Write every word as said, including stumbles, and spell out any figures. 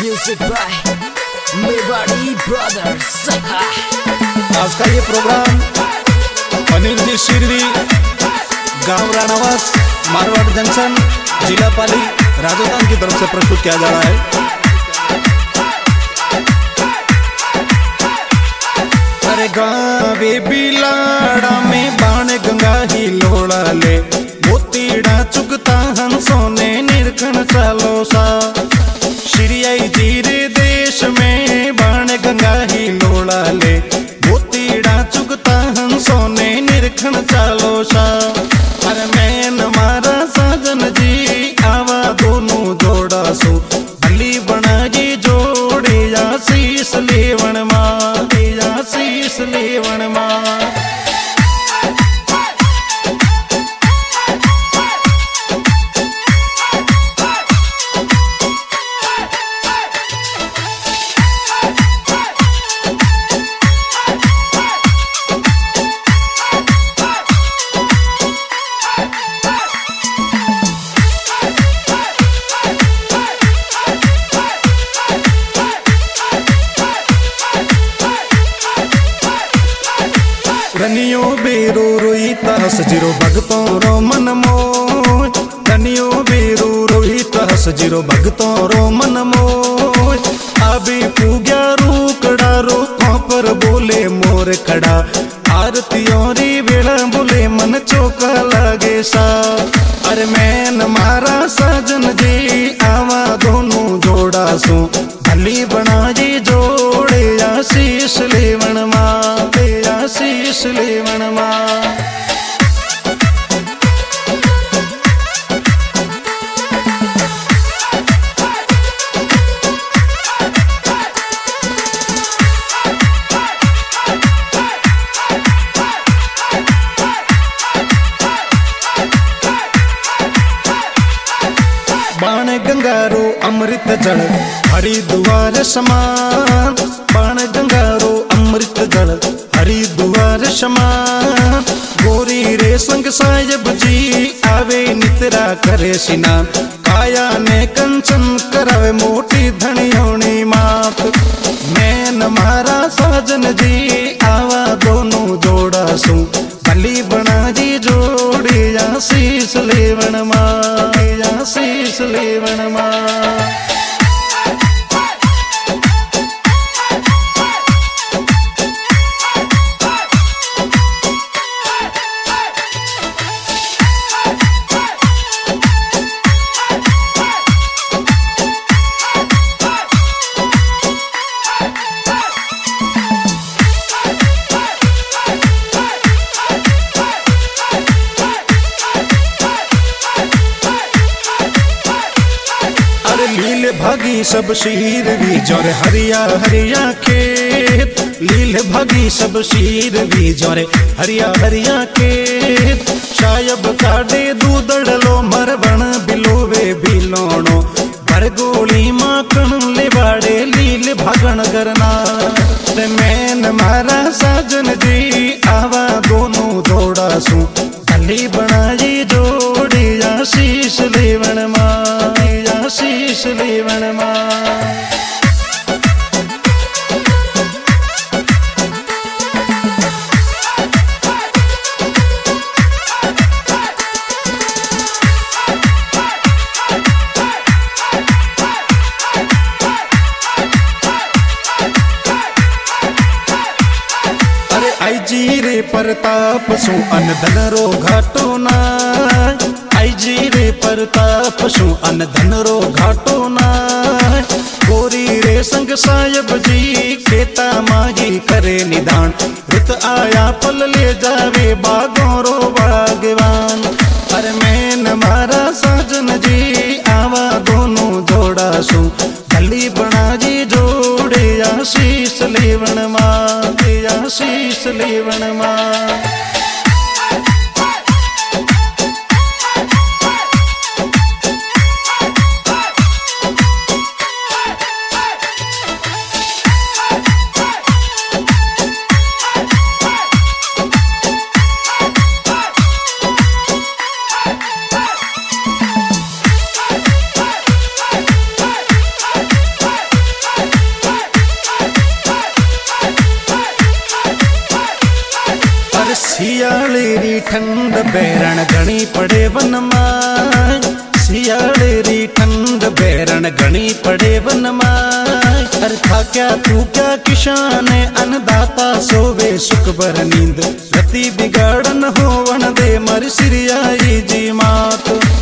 Music by Mewari brothers. आज का ये प्रोग्राम अनिल जी शिरवी, गांव रानावास, मारवाड़ जंक्शन, जिला पाली, राजस्थान की तरफ से प्रस्तुत किया जा रहा है। अरे गावे बिलाड़ा में बाण गंगा ही लोड़ा ले, मोतीड़ा चुगता हंसों ने निरखण चालो सा। श्रीआई जीरे देश में बाण गंगा ही लोड़ा ले, मोतीड़ा चुगता हंसों ने निरखण चालो सा। अरे मैन मारा साजन जी आवा दोनों जोड़ा सो, भली बना जी जोड़े या शीस लेवण माँ, या शीस लेवण माँ। रनियो बेरो रोहिता सजिरो भगतों रो मन मोय, रनियो बेरो रोहिता सजिरो भगतों रो मन मोय। आबी पूग्या रूकड़ा रो पर बोले मोर खड़ा, आरतियों री बेड़ा बोले मन चौका लागे सा। अरे मैन मारा साजन जी आवा दोनों जोड़ा सो, भली बना जी जोड़े या शीश लेवण माँ, या शीश लेवण माँ। बाण गंगारो अमृत जल हरिद्वार समान, बाण गंगारो अमृत जल हरिद्वार समान। गोरी रे संग साहिब जी आवे नितरा करे स्नान, काया ने कंचन करावे मोटी धनियोनी मात। मैन मारा साजन जी आवा दोनों जोड़ा सू, भली बना जी जोड़ी या शीस लेवण माँ, या शीस लेवण माँ। लील भागी सब शीर भी जोरे हरिया हरिया खेत, लील भागी सब शीर भी जोरे हरिया हरिया खेत। शायब काटे दूधड़लो मरबण बिलोवे बिलोणो, भर गोली माखण लेवाड़े लील भागण करना। मैन मारा साजन जी आवा दोनों जोड़ा सू, भली बना जी जोड़ी या शीश लेवण माँ, या शीश लेवण माँ। आई जी रे प्रताप सु अन धन रो घाटो ना, आई जी रे प्रताप सु अन धन रो घाटो ना। गोरी रे संग साहिब जी खेता माही करे निदान, रुत आया पल ले जावे बागों रो बागवान। अरे मैन मारा साजन जी आवा दोनों जोड़ा सू, भली बना जी जोड़े या शीश लेवण माँ, या शीश लेवण माँ। ठंड बैरण घणी पड़े वन माय, सियाड़े री ठंड बैरण घणी पड़े वन माय। अरे था क्या तू क्या किसान अन्नदाता सोवे सुख भर नींद, रति बिगाड़न होवन दे मर सिरियाई जी मात।